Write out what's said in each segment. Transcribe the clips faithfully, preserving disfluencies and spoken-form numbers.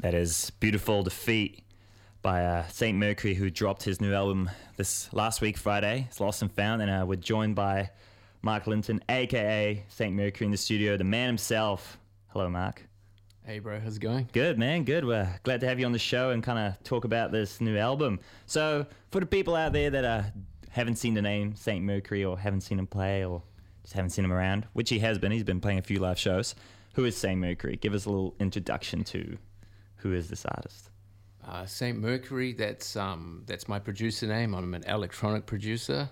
That is Beautiful Defeat by uh, Saint Mercury, who dropped his new album this last week, Friday. It's Lost and Found, and uh, we're joined by Mark Linton, a k a. Saint Mercury, in the studio, the man himself. Hello, Mark. Hey, bro. How's it going? Good, man. Good. We're glad to have you on the show and kind of talk about this new album. So, for the people out there that uh, haven't seen the name Saint Mercury or haven't seen him play or just haven't seen him around, which he has been, he's been playing a few live shows. Who is Saint Mercury? Give us a little introduction to who is this artist. Uh, Saint Mercury, that's um, that's my producer name. I'm an electronic producer.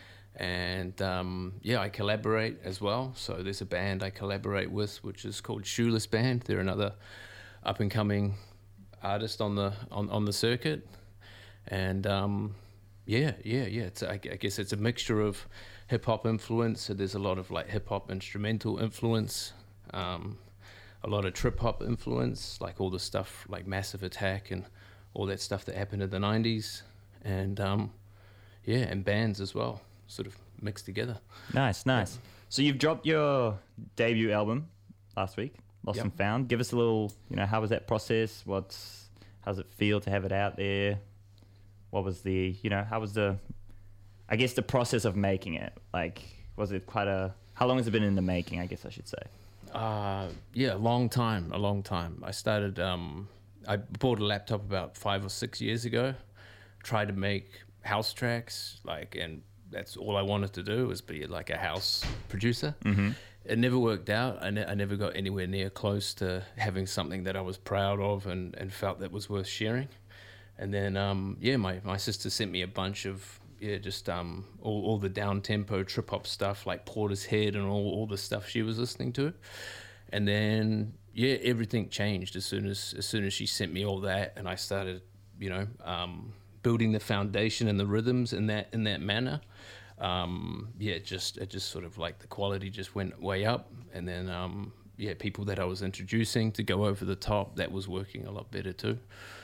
And um, yeah, I collaborate as well. So there's a band I collaborate with, which is called Shoeless Band. They're another up-and-coming artist on the on, on the circuit. And um, yeah, yeah, yeah. It's, I, I guess it's a mixture of hip-hop influence. So there's a lot of like hip-hop instrumental influence. Um, a lot of trip-hop influence, like all the stuff like Massive Attack and all that stuff that happened in the nineties. And um, yeah, and bands as well, sort of mixed together. Nice, nice. Yeah. So you've dropped your debut album last week, Lost Yep. and Found. Give us a little, you know, how was that process? What's, how does it feel to have it out there? What was the, you know, how was the, I guess the process of making it? Like, was it quite a, how long has it been in the making, I guess I should say? Uh, yeah, a long time, a long time. I started, um, I bought a laptop about five or six years ago, tried to make house tracks, like, and that's all I wanted to do was be like a house producer. Mm-hmm. It never worked out. I, ne- I never got anywhere near close to having something that I was proud of and, and felt that was worth sharing. And then, um, yeah, my, my sister sent me a bunch of, yeah, just um, all, all the down-tempo trip-hop stuff, like Portishead and all, all the stuff she was listening to. And then, yeah, everything changed as soon as as soon as she sent me all that, and I started, you know, um, building the foundation and the rhythms in that in that manner. Um, yeah, it just it just sort of like the quality just went way up, and then um, yeah, people that I was introducing to go over the top, that was working a lot better too.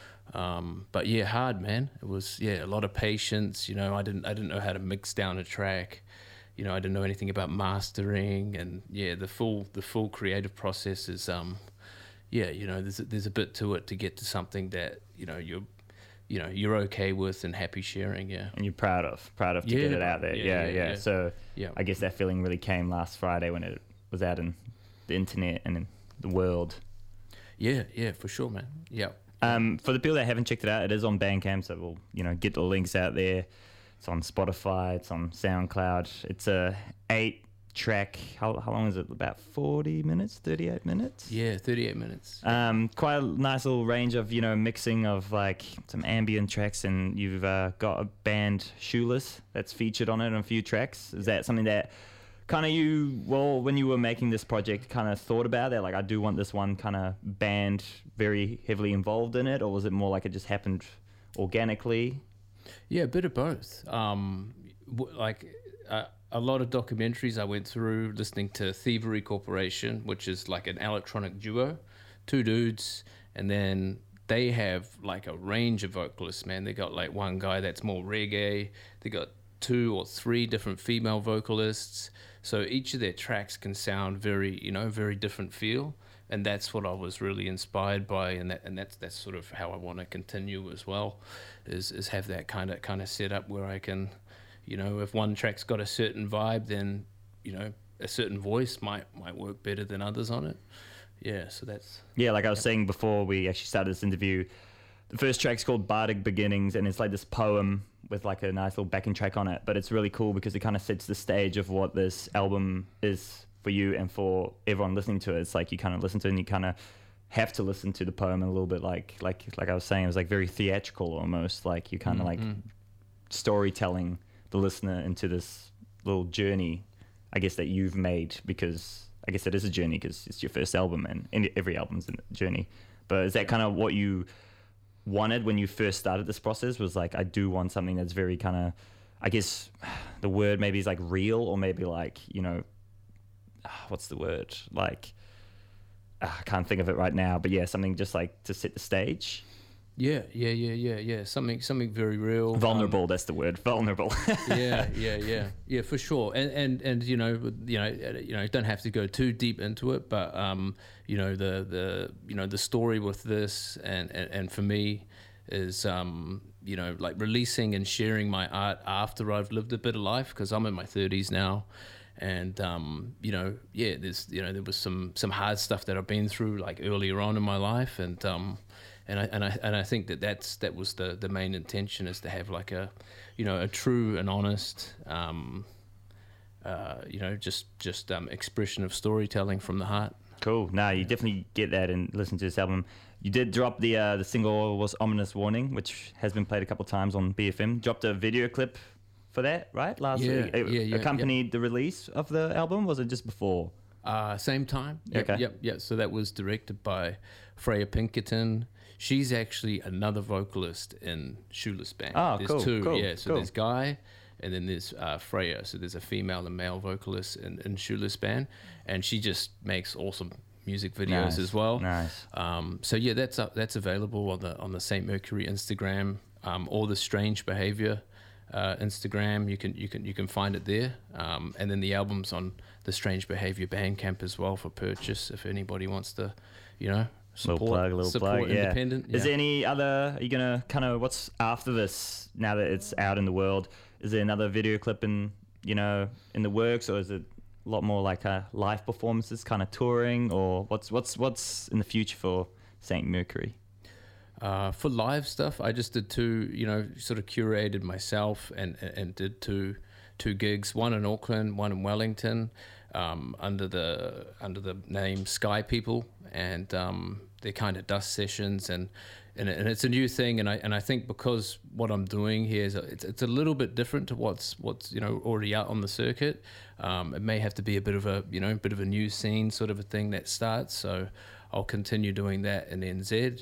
Um, but yeah, hard, man. It was, yeah, a lot of patience. You know, I didn't, I didn't know how to mix down a track. You know, I didn't know anything about mastering, and yeah, the full, the full creative process is, um, yeah, you know, there's, a, there's a bit to it to get to something that, you know, you're, you know, you're okay with and happy sharing. Yeah. And you're proud of, proud of to Yeah, get it out there. yeah, Yeah, yeah, yeah. yeah. So Yeah. I guess that feeling really came last Friday when it was out in the internet and in the world. Yeah, yeah, for sure, man. Yeah. Um, for the people that haven't checked it out, it is on Bandcamp, so we'll, you know, get the links out there. It's on Spotify, it's on SoundCloud. It's a eight track, how, how long is it? About forty minutes, thirty-eight minutes? Yeah, thirty-eight minutes. Um, quite a nice little range of, you know, mixing of like some ambient tracks, and you've uh, got a band, Shoeless, that's featured on it on a few tracks. Is that something that kind of you, well, when you were making this project, kind of thought about that? Like, I do want this one kind of band very heavily involved in it, or was it more like it just happened organically? Yeah, a bit of both. Um, w- like uh, a lot of documentaries I went through listening to Thievery Corporation, which is like an electronic duo, two dudes, and then they have like a range of vocalists, man. They got like one guy that's more reggae. They got two or three different female vocalists. So each of their tracks can sound very, you know, very different feel. And that's what I was really inspired by, and that and that's that's sort of how I want to continue as well, is is have that kind of kind of setup where I can, you know, if one track's got a certain vibe, then, you know, a certain voice might might work better than others on it. Yeah, so that's Yeah, like I was yeah. saying before we actually started this interview, the first track's called Bardic Beginnings, and it's like this poem with like a nice little backing track on it. But it's really cool because it kind of sets the stage of what this album is for you and for everyone listening to it. It's like you kind of listen to it and you kind of have to listen to the poem a little bit like like like I was saying, it was like very theatrical almost. Like you kind of Mm-hmm. like storytelling the listener into this little journey, I guess, that you've made, because I guess it is a journey because it's your first album, and any- every album's a journey. But is that kind of what you wanted when you first started this process? Was like, I do want something that's very kind of, I guess the word maybe is like real, or maybe like, you know, what's the word? Like, I can't think of it right now, but yeah, something just like to set the stage. Yeah, yeah, yeah, yeah, yeah. Something, something very real. Vulnerable. Um, That's the word. Vulnerable. yeah, yeah, yeah, yeah, for sure. And and and you know, you know, you know, don't have to go too deep into it, but um, you know, the the you know the story with this, and and, and for me, is um, you know, like releasing and sharing my art after I've lived a bit of life, because I'm in my thirties now. And um, you know, yeah, there's you know there was some some hard stuff that I've been through like earlier on in my life, and um, and I and I and I think that that's that was the the main intention, is to have like a, you know, a true and honest, um, uh, you know, just just um, expression of storytelling from the heart. Cool. No, you definitely get that and listen to this album. You did drop the uh, the single was Ominous Warning, which has been played a couple of times on B F M. Dropped a video clip for that, right? Last Yeah, week. It yeah, yeah, accompanied yeah. the release of the album. Was it just before? Uh, same time. Yep, Okay. Yep. Yep. So that was directed by Freya Pinkerton. She's actually another vocalist in Shoeless Band. Oh, there's cool, two. cool, Yeah. So cool. there's Guy, and then there's uh, Freya. So there's a female and male vocalist in, in Shoeless Band, and she just makes awesome music videos Nice, as well. nice. Um, so yeah, that's uh, that's available on the on the Saint Mercury Instagram, um, or the Strange Behavior uh, Instagram. You can you can you can find it there, um, and then the album's on the Strange Behavior Bandcamp as well for purchase if anybody wants to, you know, support Little plug, little support plug. Yeah. independent. Is yeah. there any other? Are you gonna kind of what's after this? Now that it's out in the world, is there another video clip in you know in the works, or is it a lot more like uh, live performances, kind of touring, or what's what's what's in the future for Saint Mercury? Uh, for live stuff, I just did two, you know, sort of curated myself and and did two two gigs, one in Auckland, one in Wellington, um, under the under the name Sky People, and um, they're kind of dust sessions, and and, and it's a new thing, and I and I think because what I'm doing here is a, it's it's a little bit different to what's what's you know already out on the circuit. Um, it may have to be a bit of a you know bit of a new scene sort of a thing that starts, so I'll continue doing that in N Z.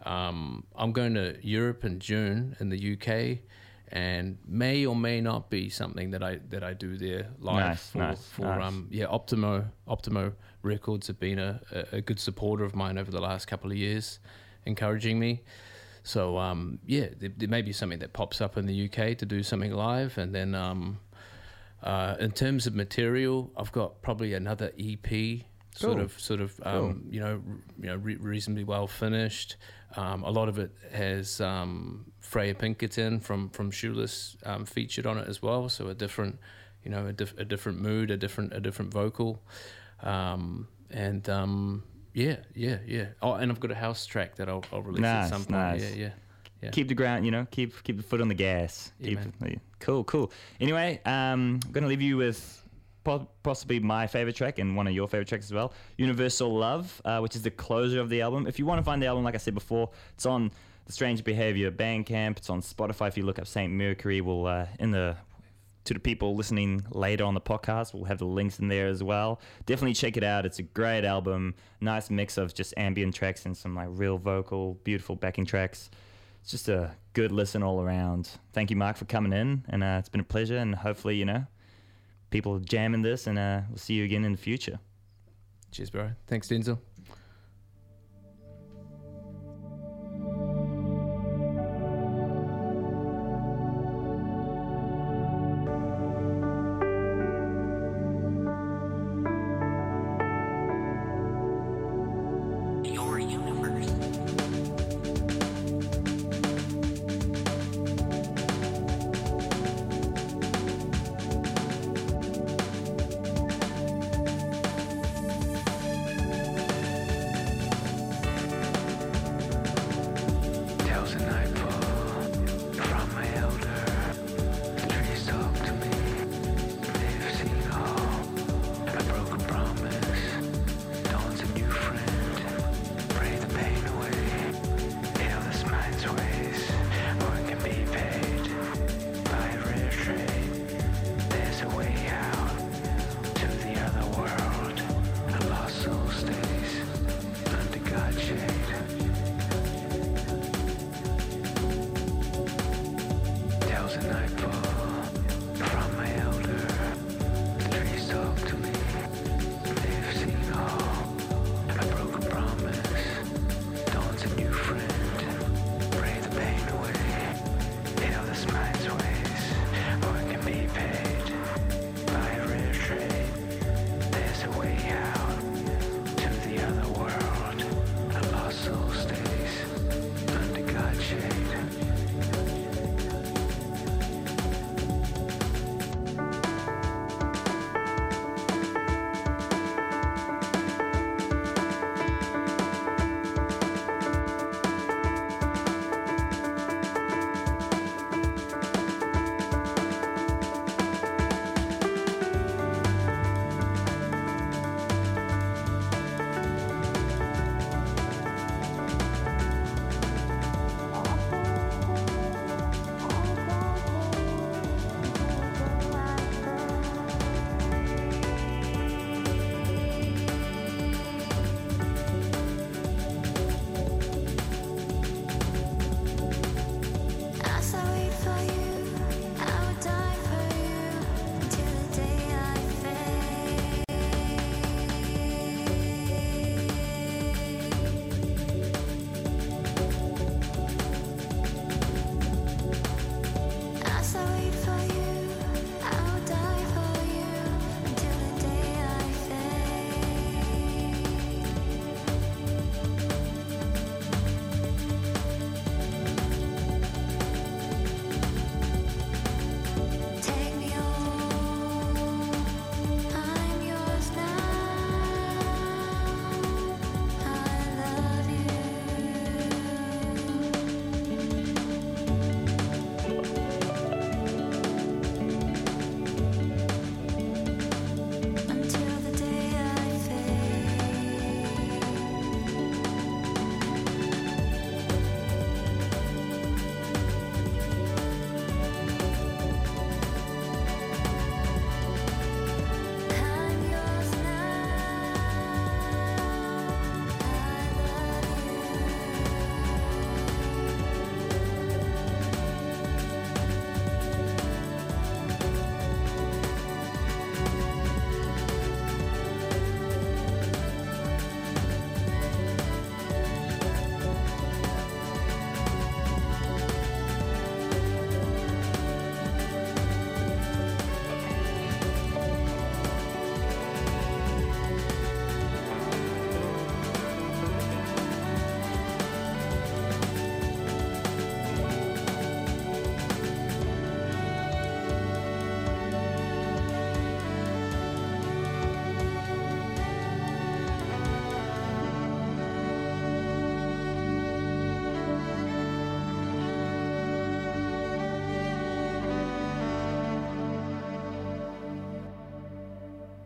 Um, I'm going to Europe in June in the U K, and may or may not be something that I that I do there live. Nice, for, nice, for nice. um yeah Optimo Optimo Records have been a, a, a good supporter of mine over the last couple of years, encouraging me. So um yeah, there, there may be something that pops up in the U K to do something live, and then um uh, in terms of material, I've got probably another E P. Sort Cool. of, sort of, um, Cool. you know, r- you know, re- reasonably well finished. Um, a lot of it has um, Freya Pinkerton from from Shoeless um, featured on it as well. So a different, you know, a, diff- a different mood, a different a different vocal, um, and um, yeah, yeah, yeah. Oh, and I've got a house track that I'll, I'll release Nice, at some point. nice. Yeah, yeah, yeah. Keep the ground, you know, keep keep the foot on the gas. Yeah, keep, man. Cool, cool. Anyway, um, I'm gonna leave you with po- possibly my favorite track and one of your favorite tracks as well, Universal Love, uh, which is the closer of the album. If you want to find the album, like I said before, it's on the Strange Behavior Bandcamp. It's on Spotify. If you look up Saint Mercury, we'll uh, in the to the people listening later on the podcast, we'll have the links in there as well. Definitely check it out. It's a great album. Nice mix of just ambient tracks and some like real vocal, beautiful backing tracks. It's just a good listen all around. Thank you, Mark, for coming in, and uh, it's been a pleasure. And hopefully, you know, people jamming this, and uh, we'll see you again in the future. Cheers, bro. Thanks, Denzel.